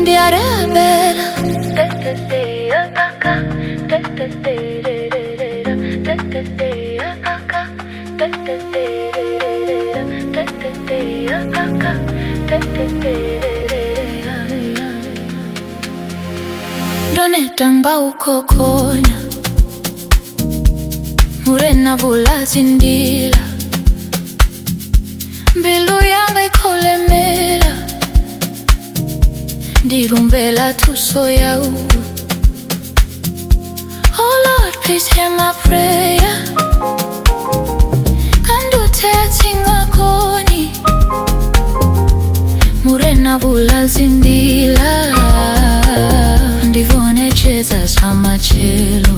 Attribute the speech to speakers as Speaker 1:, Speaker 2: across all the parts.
Speaker 1: Diarabella. Donetanga ukokonya Murena vula zindila Mbilu yanga ikolemela Ndirumbela tuso yau. Oh Lord, please hear my prayer. Kandutetsinga koni Murena vula zindila Ndivonecheza samachelo.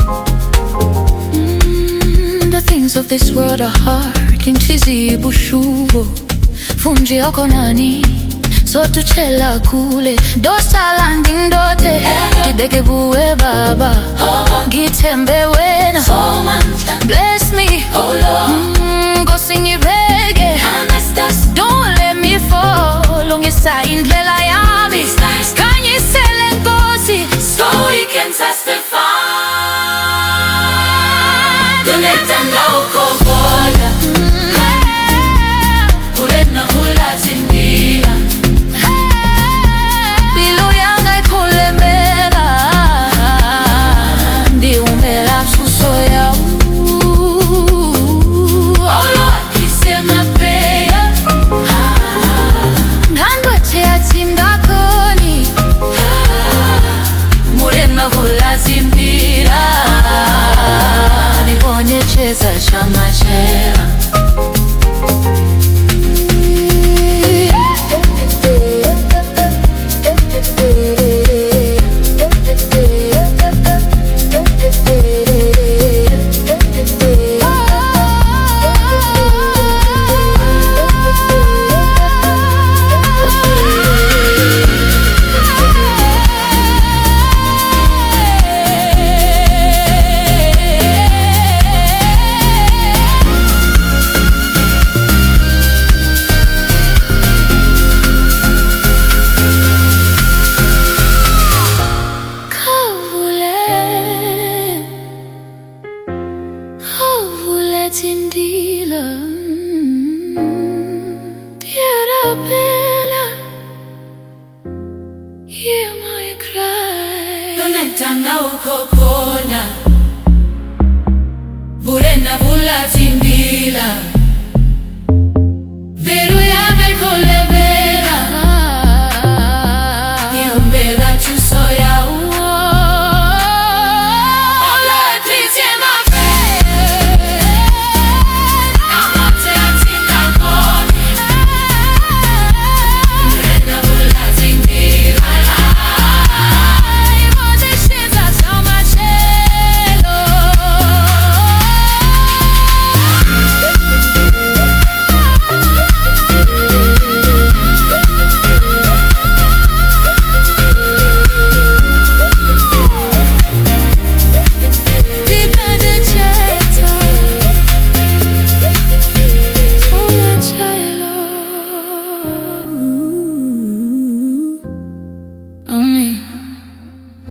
Speaker 1: The things of this world are hard. Kinchizi bushuvo Funji okonani So tuchela kule Dosa landing dote Kideke buwe baba Gitembe wena Bless me Go sing it reggae. Don't let me fall Longisa indlela yami Kanye sele ngozi So we can testify. Donetanga ukokonya Murena vula zindila Mbilu yanga ikolemela Ndirumbela tuso yau. Oh Lord, please hear my prayer. Kandutetsinga koni Murena vula zindila Ndivonecheza samachelo. Zindila Diarabella, hear my cry. Donetanga ukokonya Murena vula zindila